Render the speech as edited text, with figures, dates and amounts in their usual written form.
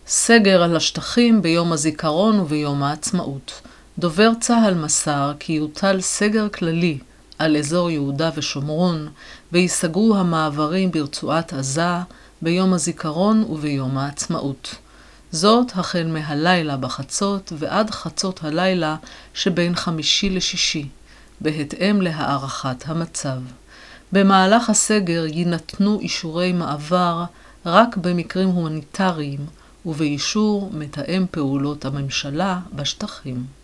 סגר על השטחים ביום הזיכרון וביום העצמאות. דובר צה"ל מסר כי יוטל סגר כללי על אזור יהודה ושומרון, ויסגרו המעברים ברצועת עזה ביום הזיכרון וביום העצמאות. זאת החל מהלילה בחצות ועד חצות הלילה שבין חמישי לשישי, בהתאם להערכת המצב. במהלך הסגר יינתנו אישורי מעבר רק במקרים הומניטריים ובאישור מתאם פעולות הממשלה בשטחים.